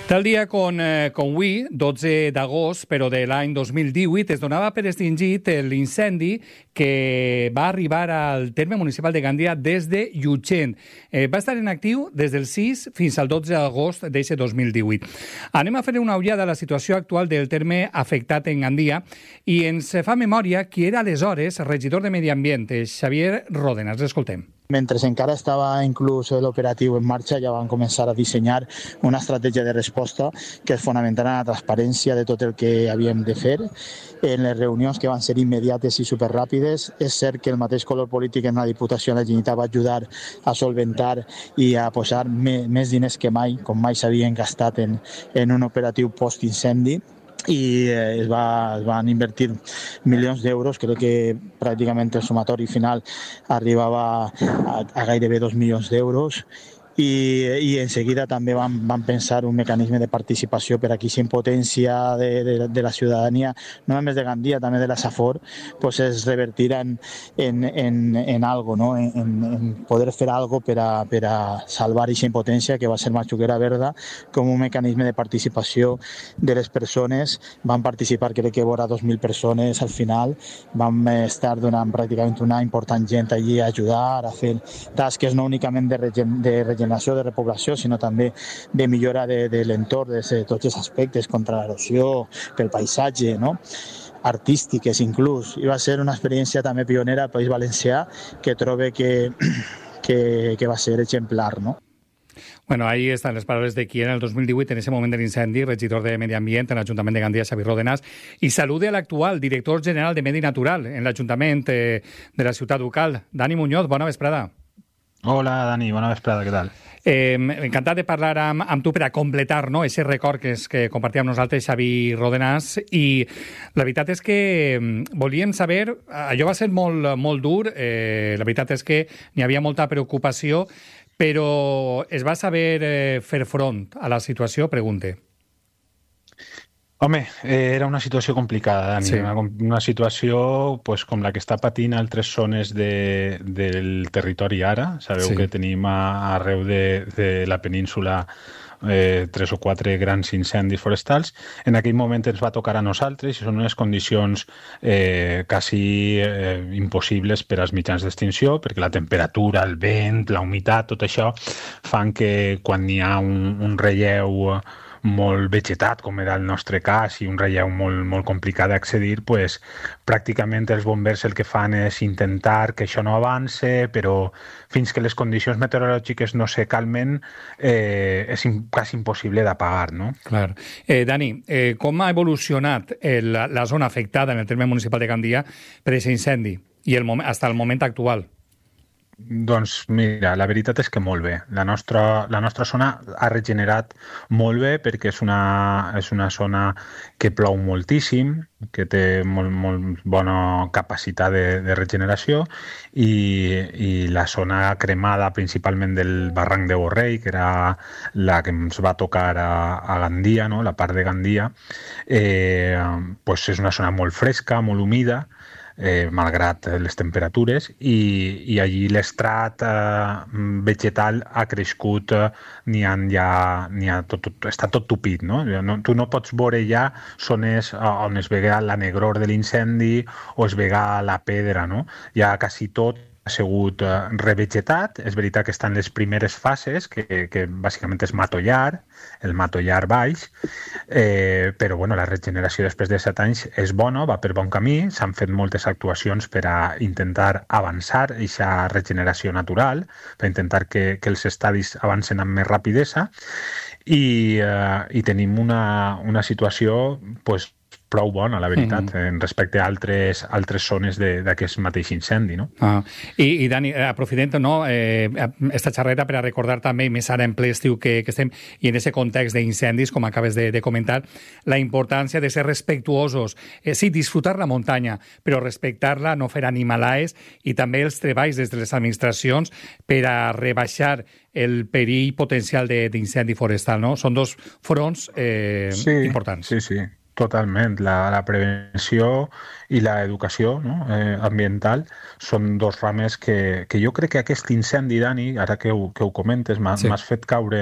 Tal dia com avui, 12 d'agost, però de l'any 2018, es donava per extingit l'incendi que va arribar al terme municipal de Gandia des de Llutxent. Va estar en actiu des del 6 fins al 12 d'agost d'aquest 2018. Anem a fer una ullada a la situació actual del terme afectat en Gandia i ens fa memòria qui era aleshores regidor de Medi Ambient, Xavier Ródenas. L'escoltem. Mentre encara estava inclús l'operatiu en marxa, ja van començar a dissenyar una estratègia de resposta que es fonamentarà en la transparència de tot el que havíem de fer. En les reunions que van ser immediates i superràpides, és cert que el mateix color polític en la Diputació de la Generalitat va ajudar a solventar i a posar més diners que mai, com mai s'havien gastat en un operatiu post-incendi. I es van invertir milions d'euros, crec que pràcticament el sumatori final arribava a gairebé 2 milions d'euros. I en seguida també van pensar un mecanisme de participació per aquí sin potència de la ciutadania, no només de Gandia, també de la Safor, pues es revertirà en algo, ¿no? en poder fer algo per a salvar aquesta impotència que va ser Machuquera Verda, com un mecanisme de participació de les persones. Van participar, crec que vora 2.000 persones al final, vam estar donant pràcticament una important gent allí a ajudar, a fer tasques no únicament de regeneració, de repoblació, sinó també de millora de l'entorn, de tots els aspectes, contra l'erosió, pel paisatge, no? Artístiques inclús. I va ser una experiència també pionera al País Valencià que trobe que va ser exemplar, no? Bueno, ahí están las palabras de quien en el 2018, en ese momento del incendi, regidor de Medi Ambient en l'Ajuntament de Gandia, Xavier Ródenas, i salude a l'actual director general de Medi Natural en l'Ajuntament de la ciutat ducal, Dani Muñoz. Bona vesprada. Hola, Dani, bona vesprada, què tal? Encantat de parlar amb tu per a completar, no, aquest record que compartia amb nosaltres Xavi Ródenas, i la veritat és que volíem saber, allò va ser molt dur, la veritat és que n'hi havia molta preocupació, però es va saber fer front a la situació, pregunte. Home, era una situació complicada, Dani. Sí. Una situació pues, com la que està patint altres zones del territori ara. Sabeu que tenim arreu de la península 3 o 4 grans incendis forestals. En aquell moment ens va tocar a nosaltres i són unes condicions quasi impossibles per als mitjans d'extinció, perquè la temperatura, el vent, la humitat, tot això fan que quan hi ha un relleu molt vegetat, com era el nostre cas, i un relleu molt complicat d'accedir, pues, pràcticament els bombers el que fan és intentar que això no avance, però fins que les condicions meteorològiques no se calmen és quasi impossible d'apagar, no? Clar. Dani, com ha evolucionat la zona afectada en el terme municipal de Gandia per aquest incendi i fins al moment actual? Doncs mira, la veritat és que molt bé. La nostra zona ha regenerat molt bé perquè és una zona que plou moltíssim, que té molt bona capacitat de regeneració i la zona cremada principalment del barranc de Borrell, que era la que ens va tocar a Gandia, no? La part de Gandia, pues és una zona molt fresca, molt humida, malgrat les temperatures, i allí l'estrat vegetal ha crescut, està tot tupit, no? Tu no pots veure ja zones on es vega la negror de l'incendi o es vega la pedra, no? Ja quasi tot ha sigut revegetat. És veritat que estan les primeres fases, que bàsicament és matollar, el matollar baix, però bueno, la regeneració després de 7 anys és bona, va per bon camí, s'han fet moltes actuacions per a intentar avançar aquesta regeneració natural, per intentar que els estadis avancen amb més rapidesa, i tenim una situació pues, prou bona, la veritat, respecte a altres zones d'aquest mateix incendi, no? I Dani, aprofitem esta xerreta per a recordar també, més ara en ple estiu que estem, i en aquest context d'incendis, com acabes de comentar, la importància de ser respectuosos, sí, disfrutar la muntanya, però respectar-la, no fer animalaes, i també els treballs des de les administracions per a rebaixar el perill potencial d'incendi forestal, no? Són dos fronts importants. Sí. Totalment. La prevenció i l'educació, no? Ambiental són dos rames que jo crec que aquest incendi, Dani, ara que ho comentes, m'has fet caure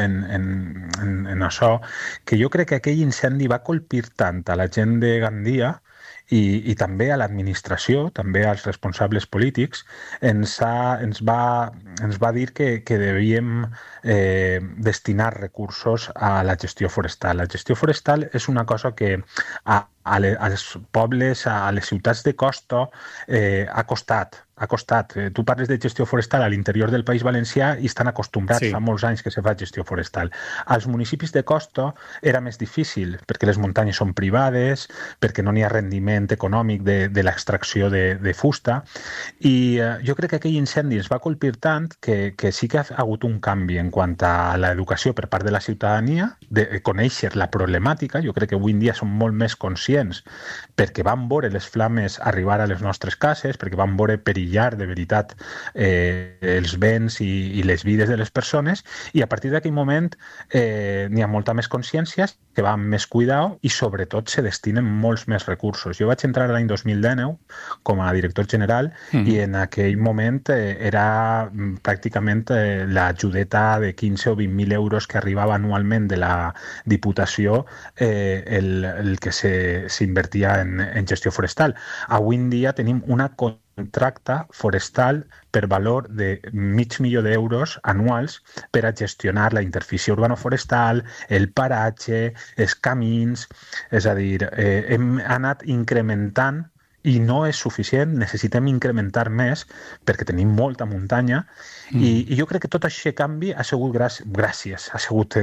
en això, que jo crec que aquell incendi va colpir tant a la gent de Gandia i també a l'administració, també als responsables polítics, ens va dir que devíem destinar recursos a la gestió forestal. La gestió forestal és una cosa que als pobles, a les ciutats de costa, ha costat. Tu parles de gestió forestal a l'interior del País Valencià i estan acostumbrats, fa molts anys que se fa gestió forestal. Als municipis de costa era més difícil, perquè les muntanyes són privades, perquè no n'hi ha rendiment econòmic de l'extracció de fusta, i jo crec que aquell incendi ens va colpir tant que sí que ha hagut un canvi en quant a l'educació per part de la ciutadania, de conèixer la problemàtica. Jo crec que avui en dia som molt més conscients perquè vam veure les flames arribar a les nostres cases, perquè vam veure perillar de veritat els béns i les vides de les persones, i a partir d'aquell moment n'hi ha molta més consciència, que va amb més cuidado i sobretot se destinen molts més recursos. Jo vaig entrar l'any 2019 com a director general i en aquell moment era pràcticament l'ajudeta de 15 o 20.000 euros que arribava anualment de la Diputació el que s'invertia en gestió forestal. Avui en dia tenim una contracte forestal per valor de $500.000 d'euros anuals per a gestionar la interfície urbano-forestal, el paratge, els camins. És a dir, hem anat incrementant i no és suficient, necessitem incrementar més perquè tenim molta muntanya i jo crec que tot aquest canvi ha sigut gràcies, ha sigut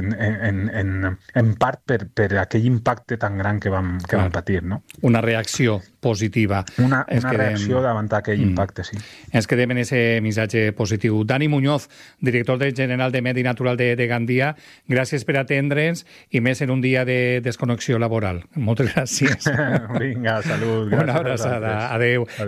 en part per aquell impacte tan gran que vam patir, no? Una reacció positiva. Una reacció davant d'aquell impacte, sí. Ens quedem en aquest missatge positiu. Dani Muñoz, director general de Medi Natural de Gandia, gràcies per atendre'ns i més en un dia de desconnexió laboral. Moltes gràcies. Vinga, salut. Una abraçada. Adéu.